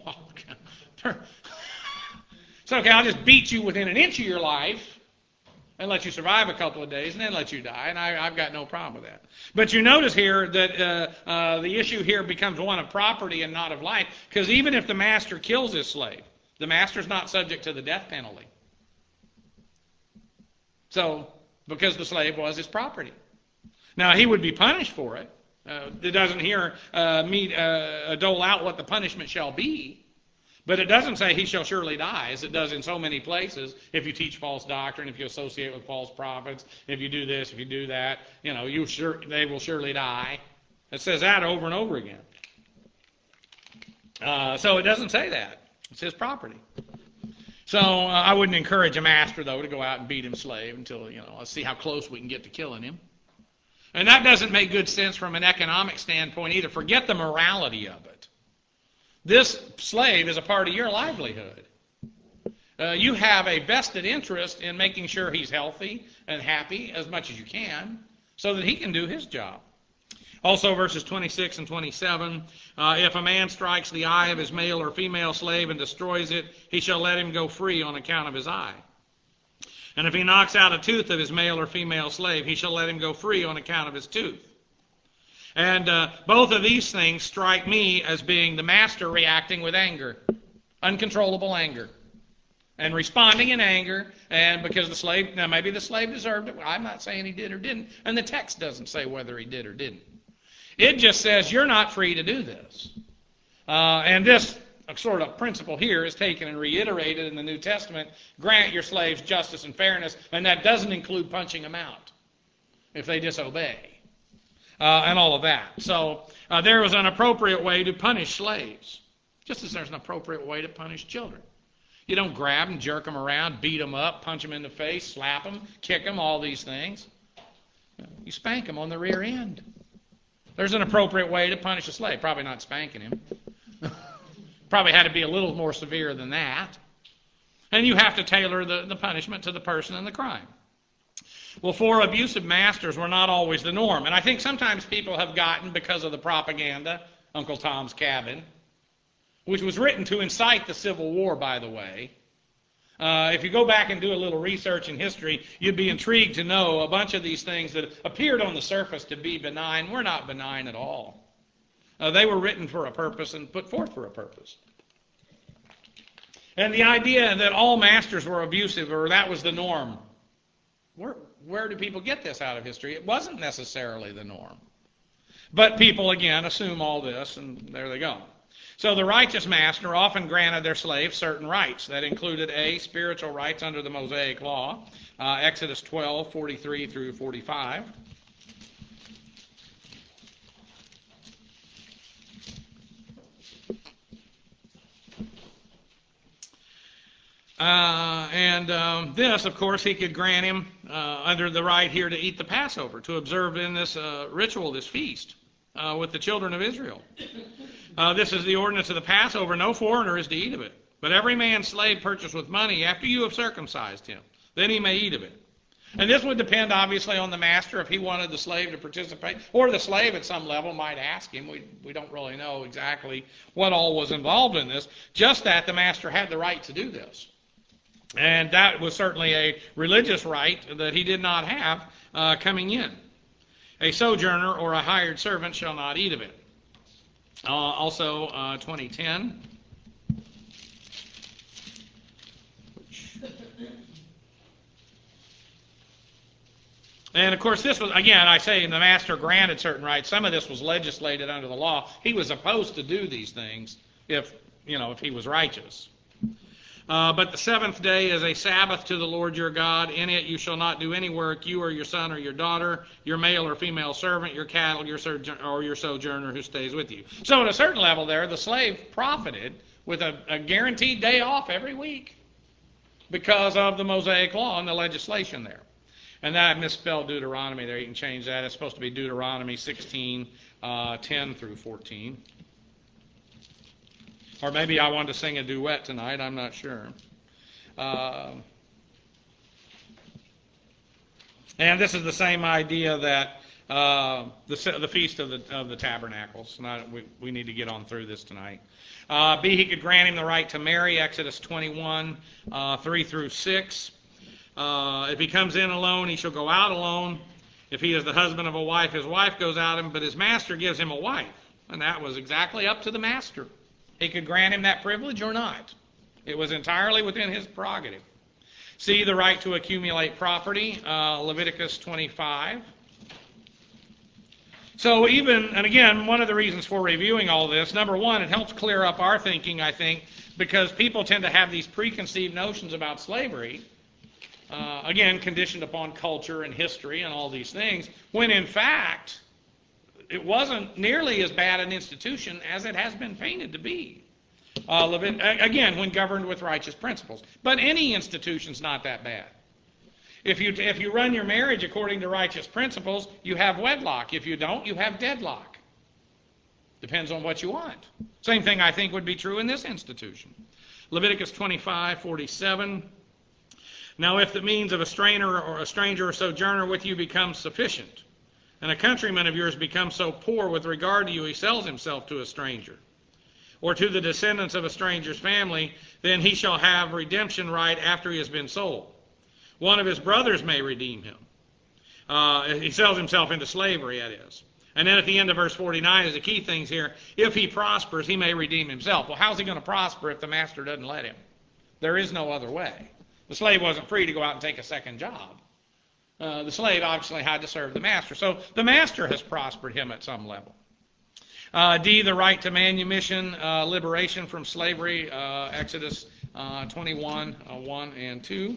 It's okay, I'll just beat you within an inch of your life and let you survive a couple of days and then let you die, and I, I've got no problem with that. But you notice here that uh, uh, the issue here becomes one of property and not of life, because even if the master kills his slave, the master's not subject to the death penalty. So, because the slave was his property. Now, he would be punished for it. Uh, it doesn't here uh, meet, uh, dole out what the punishment shall be. But it doesn't say he shall surely die, as it does in so many places. If you teach false doctrine, if you associate with false prophets, if you do this, if you do that, you know, you sure they will surely die. It says that over and over again. Uh, so it doesn't say that. It's his property. So uh, I wouldn't encourage a master, though, to go out and beat his slave until, you know, let's see how close we can get to killing him. And that doesn't make good sense from an economic standpoint either. Forget the morality of it. This slave is a part of your livelihood. Uh, you have a vested interest in making sure he's healthy and happy as much as you can so that he can do his job. Also, verses twenty-six and twenty-seven, uh, if a man strikes the eye of his male or female slave and destroys it, he shall let him go free on account of his eye. And if he knocks out a tooth of his male or female slave, he shall let him go free on account of his tooth. And uh, both of these things strike me as being the master reacting with anger, uncontrollable anger, and responding in anger, and because the slave, now maybe the slave deserved it. I'm not saying he did or didn't, and the text doesn't say whether he did or didn't. It just says you're not free to do this. Uh, and this sort of principle here is taken and reiterated in the New Testament. Grant your slaves justice and fairness, and that doesn't include punching them out if they disobey, uh, and all of that. So uh, there was an appropriate way to punish slaves, just as there's an appropriate way to punish children. You don't grab them, jerk them around, beat them up, punch them in the face, slap them, kick them, all these things. You spank them on the rear end. There's an appropriate way to punish a slave. Probably not spanking him. Probably had to be a little more severe than that. And you have to tailor the, the punishment to the person and the crime. Well, for abusive masters were not always the norm. And I think sometimes people have gotten, because of the propaganda, Uncle Tom's Cabin, which was written to incite the Civil War, by the way. Uh, if you go back and do a little research in history, you'd be intrigued to know a bunch of these things that appeared on the surface to be benign were not benign at all. Uh, they were written for a purpose and put forth for a purpose. And the idea that all masters were abusive, or that was the norm, where, where do people get this out of history? It wasn't necessarily the norm. But people, again, assume all this, and there they go. So the righteous master often granted their slaves certain rights. That included A, spiritual rights under the Mosaic Law, uh, Exodus twelve, forty-three through forty-five. Uh, and um, this, of course, he could grant him uh, under the right here to eat the Passover, to observe in this uh, ritual, this feast, uh, with the children of Israel. Uh, this is the ordinance of the Passover. No foreigner is to eat of it. But every man's slave purchased with money after you have circumcised him, then he may eat of it. And this would depend, obviously, on the master if he wanted the slave to participate. Or the slave at some level might ask him. We, we don't really know exactly what all was involved in this. Just that the master had the right to do this. And that was certainly a religious right that he did not have uh, coming in. A sojourner or a hired servant shall not eat of it. Uh, also, uh, twenty ten. And, of course, this was, again, I say the master granted certain rights. Some of this was legislated under the law. He was supposed to do these things if, you know, if he was righteous. Uh, but the seventh day is a Sabbath to the Lord your God. In it you shall not do any work, you or your son or your daughter, your male or female servant, your cattle, your sojourner, or your sojourner who stays with you. So at a certain level there, the slave profited with a, a guaranteed day off every week because of the Mosaic Law and the legislation there. And that I misspelled Deuteronomy there. You can change that. It's supposed to be Deuteronomy sixteen, uh, ten through fourteen. Or maybe I wanted to sing a duet tonight. I'm not sure. Uh, and this is the same idea that uh, the, the Feast of the, of the Tabernacles. Not, we, we need to get on through this tonight. Uh, B, he could grant him the right to marry, Exodus twenty-one, uh, three through six. Uh, if he comes in alone, he shall go out alone. If he is the husband of a wife, his wife goes out, but his master gives him a wife. And that was exactly up to the master. He could grant him that privilege or not. It was entirely within his prerogative. See the right to accumulate property, uh, Leviticus twenty-five. So even, and again, one of the reasons for reviewing all this, number one, it helps clear up our thinking, I think, because people tend to have these preconceived notions about slavery, uh, again, conditioned upon culture and history and all these things, when in fact, it wasn't nearly as bad an institution as it has been painted to be. Uh, again, when governed with righteous principles. But any institution's not that bad. If you if you run your marriage according to righteous principles, you have wedlock. If you don't, you have deadlock. Depends on what you want. Same thing I think would be true in this institution. Leviticus twenty-five, forty-seven. Now if the means of a stranger or a stranger or sojourner with you becomes sufficient, and a countryman of yours becomes so poor with regard to you, he sells himself to a stranger, or to the descendants of a stranger's family, then he shall have redemption right after he has been sold. One of his brothers may redeem him. Uh, he sells himself into slavery, that is. And then at the end of verse forty-nine is the key things here. If he prospers, he may redeem himself. Well, how's he going to prosper if the master doesn't let him? There is no other way. The slave wasn't free to go out and take a second job. Uh, the slave obviously had to serve the master. So the master has prospered him at some level. Uh, D, the right to manumission, uh, liberation from slavery, uh, Exodus uh, twenty-one, uh, one and two.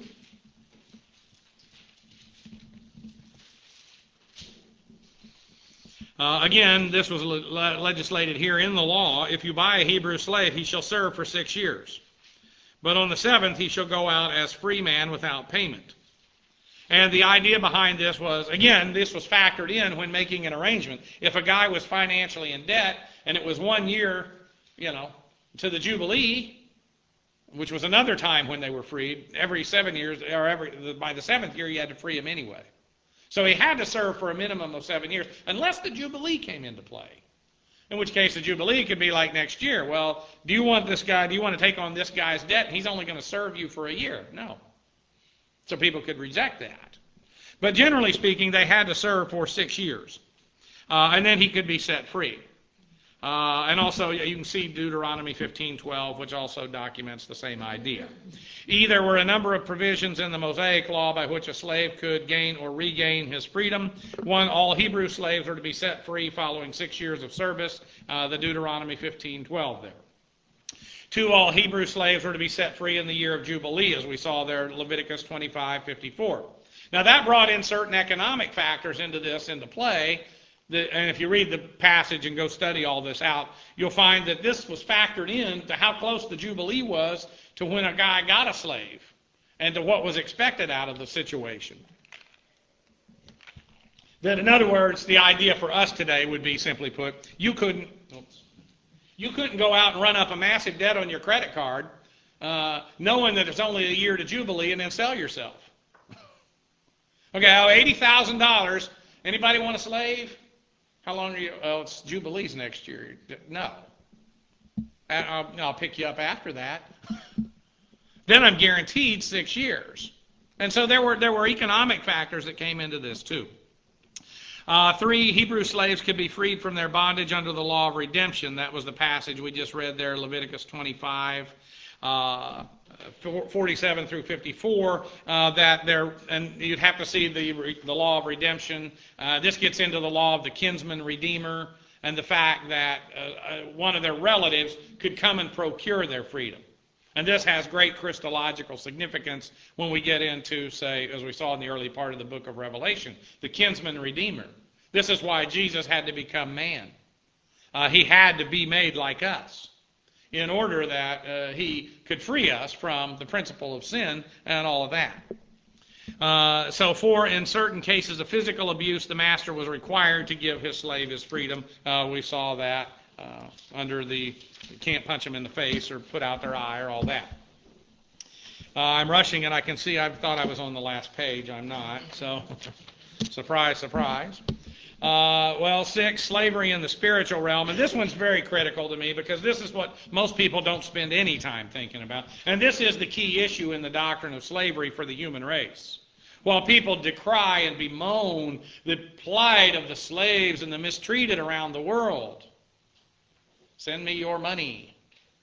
Uh, again, this was le- legislated here in the law. If you buy a Hebrew slave, he shall serve for six years. But on the seventh, he shall go out as free man without payment. And the idea behind this was, again, this was factored in when making an arrangement. If a guy was financially in debt and it was one year, you know, to the Jubilee, which was another time when they were freed, every seven years, or every by the seventh year, you had to free him anyway. So he had to serve for a minimum of seven years, unless the Jubilee came into play. In which case the Jubilee could be like next year. Well, do you want this guy, do you want to take on this guy's debt, and he's only going to serve you for a year? No. So people could reject that. But generally speaking, they had to serve for six years. Uh, and then he could be set free. Uh, and also, you can see Deuteronomy fifteen twelve, which also documents the same idea. E, there were a number of provisions in the Mosaic Law by which a slave could gain or regain his freedom. One, all Hebrew slaves were to be set free following six years of service, uh, the Deuteronomy fifteen twelve there. Two, all Hebrew slaves were to be set free in the year of Jubilee, as we saw there, Leviticus twenty-five fifty-four. Now, that brought in certain economic factors into this, into play. The, and if you read the passage and go study all this out, you'll find that this was factored in to how close the Jubilee was to when a guy got a slave and to what was expected out of the situation. That, in other words, the idea for us today would be, simply put, you couldn't, oops, you couldn't go out and run up a massive debt on your credit card uh, knowing that it's only a year to Jubilee and then sell yourself. Okay, I owe eighty thousand dollars. Anybody want a slave? How long are you? Oh, it's Jubilees next year. No. I'll, I'll pick you up after that. Then I'm guaranteed six years. And so there were there were economic factors that came into this too. Uh, three, Hebrew slaves could be freed from their bondage under the law of redemption. That was the passage we just read there, Leviticus twenty-five, uh, forty-seven through fifty-four. Uh, that there, and you'd have to see the the law of redemption. Uh, this gets into the law of the kinsman redeemer and the fact that uh, one of their relatives could come and procure their freedom. And this has great Christological significance when we get into, say, as we saw in the early part of the book of Revelation, the kinsman redeemer. This is why Jesus had to become man. Uh, he had to be made like us in order that uh, he could free us from the principle of sin and all of that. Uh, so for, in certain cases of physical abuse, the master was required to give his slave his freedom. Uh, we saw that uh, under the you can't punch them in the face or put out their eye or all that. Uh, I'm rushing and I can see I thought I was on the last page. I'm not. So, surprise, surprise. Uh, well, six, slavery in the spiritual realm. And this one's very critical to me because this is what most people don't spend any time thinking about. And this is the key issue in the doctrine of slavery for the human race. While people decry and bemoan the plight of the slaves and the mistreated around the world, send me your money.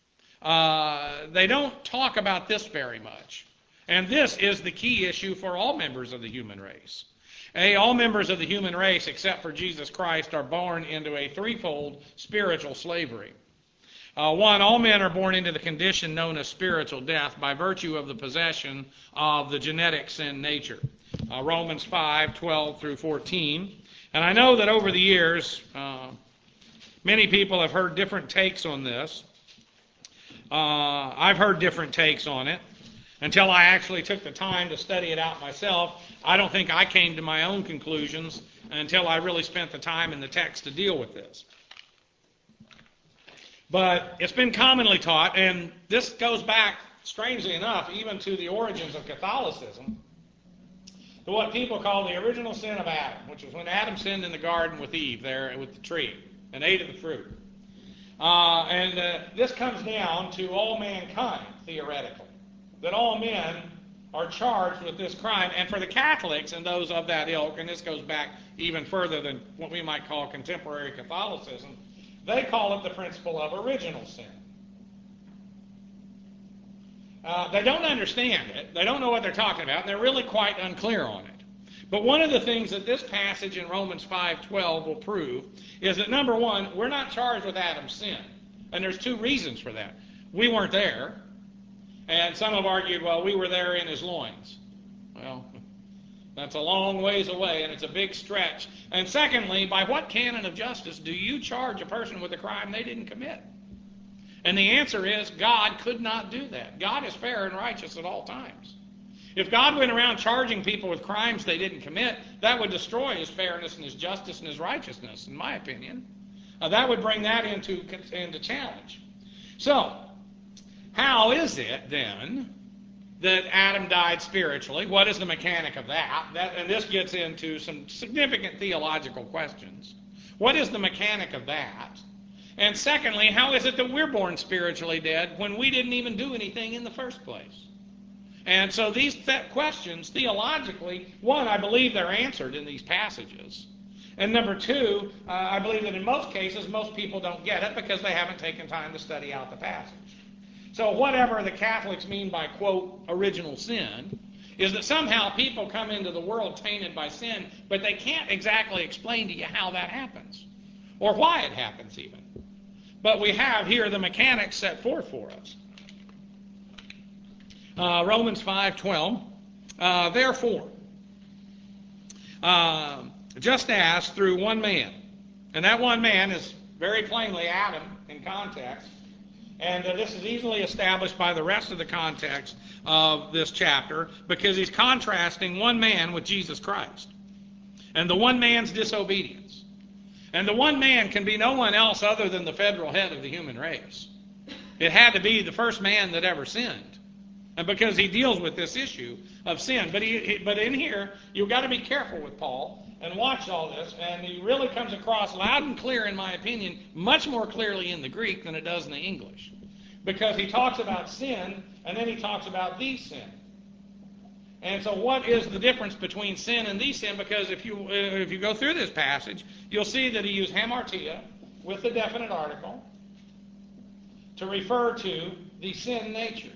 Uh, they don't talk about this very much. And this is the key issue for all members of the human race. A, all members of the human race, except for Jesus Christ, are born into a threefold spiritual slavery. Uh, one, all men are born into the condition known as spiritual death by virtue of the possession of the genetic sin nature. Uh, Romans five, twelve through fourteen. And I know that over the years, uh, many people have heard different takes on this. Uh, I've heard different takes on it. Until I actually took the time to study it out myself, I don't think I came to my own conclusions until I really spent the time in the text to deal with this. But it's been commonly taught, and this goes back, strangely enough, even to the origins of Catholicism, to what people call the original sin of Adam, which was when Adam sinned in the garden with Eve there with the tree and ate of the fruit. Uh, and uh, this comes down to all mankind, theoretically, that all men are charged with this crime. And for the Catholics and those of that ilk, and this goes back even further than what we might call contemporary Catholicism, they call it the principle of original sin. Uh, they don't understand it. They don't know what they're talking about, and they're really quite unclear on it. But one of the things that this passage in Romans five twelve will prove is that, number one, we're not charged with Adam's sin. And there's two reasons for that. We weren't there. And some have argued, well, we were there in his loins. Well, that's a long ways away, and it's a big stretch. And secondly, by what canon of justice do you charge a person with a crime they didn't commit? And the answer is, God could not do that. God is fair and righteous at all times. If God went around charging people with crimes they didn't commit, that would destroy his fairness and his justice and his righteousness, in my opinion. Uh, that would bring that into, into challenge. So, how is it, then, that Adam died spiritually? What is the mechanic of that? that? And this gets into some significant theological questions. What is the mechanic of that? And secondly, how is it that we're born spiritually dead when we didn't even do anything in the first place? And so these th- questions, theologically, one, I believe they're answered in these passages. And number two, uh, I believe that in most cases, most people don't get it because they haven't taken time to study out the passage. So whatever the Catholics mean by, quote, original sin, is that somehow people come into the world tainted by sin, but they can't exactly explain to you how that happens, or why it happens even. But we have here the mechanics set forth for us. Uh, Romans five twelve, uh, therefore, uh, just as through one man, and that one man is very plainly Adam in context, and uh, this is easily established by the rest of the context of this chapter, because he's contrasting one man with Jesus Christ, and the one man's disobedience. And the one man can be no one else other than the federal head of the human race. It had to be the first man that ever sinned. And because he deals with this issue of sin. But he, he, but in here, you've got to be careful with Paul and watch all this. And he really comes across loud and clear, in my opinion, much more clearly in the Greek than it does in the English. Because he talks about sin, and then he talks about the sin. And so what is the difference between sin and the sin? Because if you uh, if you go through this passage, you'll see that he used hamartia with the definite article to refer to the sin nature.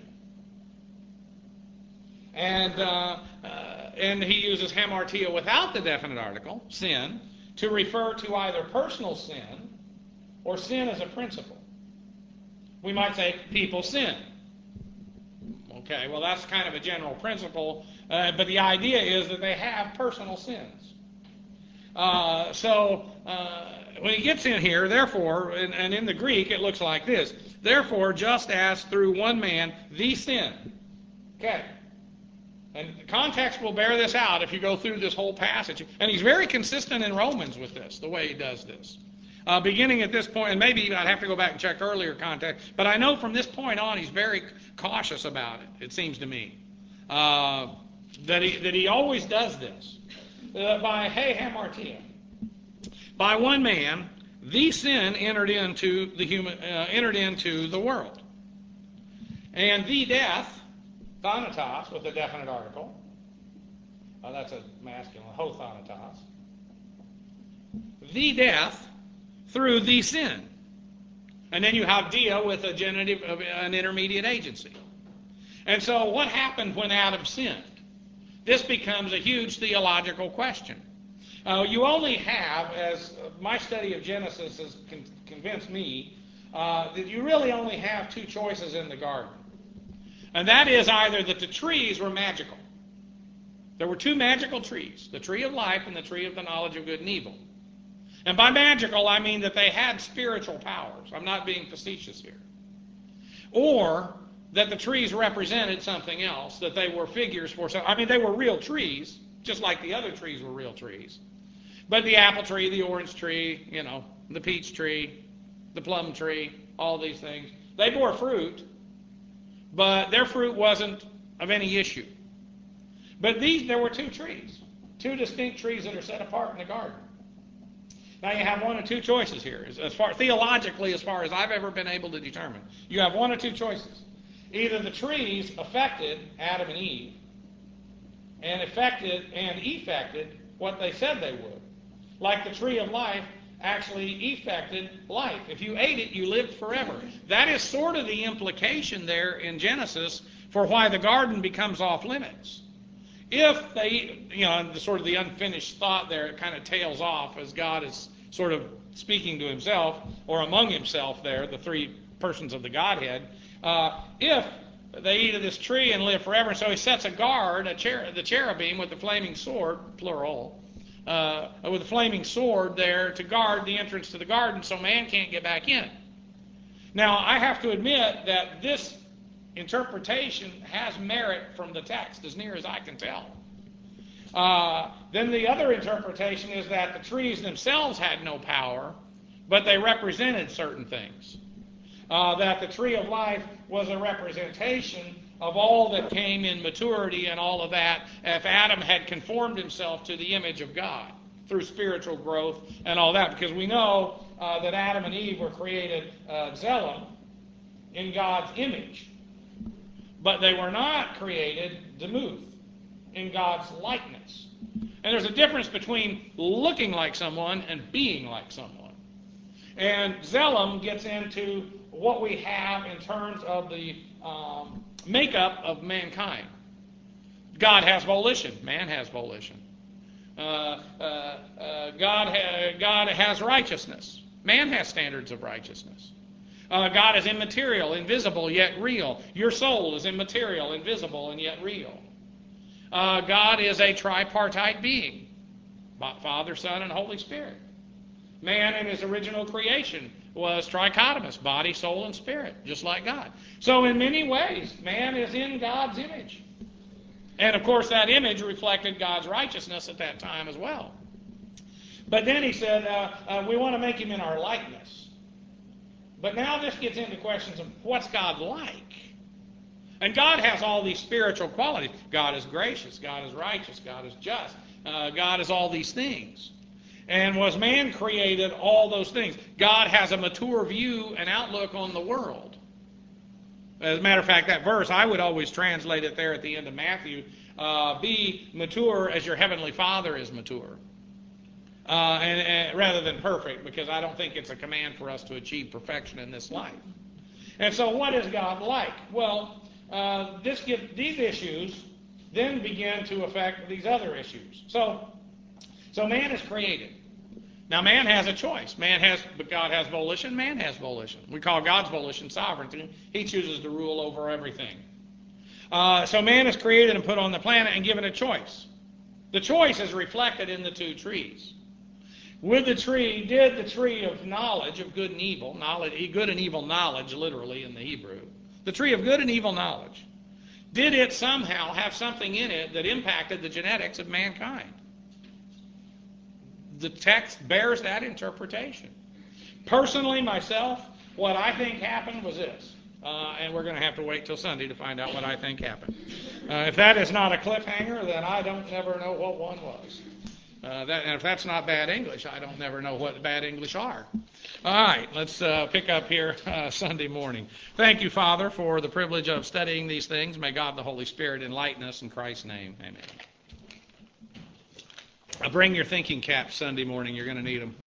And uh, uh, and he uses hamartia without the definite article, sin, to refer to either personal sin or sin as a principle. We might say people sin. Okay, well that's kind of a general principle, uh, but the idea is that they have personal sins. Uh, so uh, when he gets in here, therefore, and, and in the Greek it looks like this, therefore just as through one man the sin. Okay, and the context will bear this out if you go through this whole passage. And he's very consistent in Romans with this, the way he does this. Uh, beginning at this point, and maybe I'd have to go back and check earlier context, but I know from this point on he's very cautious about it, it seems to me. Uh, that he that he always does this. Uh, by hey hamartia. By one man, the sin entered into the human uh, entered into the world. And the death, thanatos with a definite article. Uh, that's a masculine, ho thanatos. The death through the sin. And then you have dia with a genitive of an intermediate agency. And so what happened when Adam sinned? This becomes a huge theological question. Uh, you only have, as my study of Genesis has con- convinced me, uh, that you really only have two choices in the garden. And that is either that the trees were magical. There were two magical trees, the tree of life and the tree of the knowledge of good and evil. And by magical, I mean that they had spiritual powers. I'm not being facetious here. Or that the trees represented something else, that they were figures for something. I mean, they were real trees, just like the other trees were real trees. But the apple tree, the orange tree, you know, the peach tree, the plum tree, all these things, they bore fruit, but their fruit wasn't of any issue. But these, there were two trees, two distinct trees that are set apart in the garden. Now you have one of two choices here, as far theologically, as far as I've ever been able to determine. You have one of two choices. Either the trees affected Adam and Eve, and affected and effected what they said they would. Like the tree of life actually effected life. If you ate it, you lived forever. That is sort of the implication there in Genesis for why the garden becomes off limits. If they, you know, the sort of the unfinished thought there, it kind of tails off as God is sort of speaking to himself or among himself there, the three persons of the Godhead. Uh, if they eat of this tree and live forever, so he sets a guard, a cher- the cherubim with the flaming sword, plural, uh, with a flaming sword there to guard the entrance to the garden so man can't get back in. Now, I have to admit that this interpretation has merit from the text, as near as I can tell. Uh, then the other interpretation is that the trees themselves had no power, but they represented certain things. Uh, that the tree of life was a representation of all that came in maturity and all of that, if Adam had conformed himself to the image of God through spiritual growth and all that. Because we know uh, that Adam and Eve were created uh, Zelem, in God's image. But they were not created Demuth, in God's likeness. And there's a difference between looking like someone and being like someone. And Zelem gets into what we have in terms of the um, makeup of mankind. God has volition. Man has volition. Uh, uh, uh, God, ha- God has righteousness. Man has standards of righteousness. Uh, God is immaterial, invisible, yet real. Your soul is immaterial, invisible, and yet real. Uh, God is a tripartite being. Father, Son, and Holy Spirit. Man in his original creation was trichotomous, body, soul, and spirit, just like God. So in many ways, man is in God's image. And of course, that image reflected God's righteousness at that time as well. But then he said, uh, uh, we want to make him in our likeness. But now this gets into questions of what's God like? And God has all these spiritual qualities. God is gracious. God is righteous. God is just. Uh, God is all these things. And was man created all those things? God has a mature view and outlook on the world. As a matter of fact, that verse, I would always translate it there at the end of Matthew, uh, be mature as your heavenly Father is mature. Uh, and, and rather than perfect, because I don't think it's a command for us to achieve perfection in this life. And so what is God like? Well, uh, this get, these issues then begin to affect these other issues. So, so man is created. Now man has a choice. Man has, but God has volition. Man has volition. We call God's volition sovereignty. He chooses to rule over everything. Uh, so man is created and put on the planet and given a choice. The choice is reflected in the two trees. With the tree, did the tree of knowledge of good and evil, knowledge, good and evil knowledge, literally in the Hebrew, the tree of good and evil knowledge, did it somehow have something in it that impacted the genetics of mankind? The text bears that interpretation. Personally, myself, what I think happened was this. Uh, and we're going to have to wait till Sunday to find out what I think happened. Uh, if that is not a cliffhanger, then I don't ever know what one was. Uh, that, and if that's not bad English, I don't never know what bad English are. All right, let's uh, pick up here uh, Sunday morning. Thank you, Father, for the privilege of studying these things. May God the Holy Spirit enlighten us in Christ's name. Amen. Uh, bring your thinking caps Sunday morning. You're going to need them.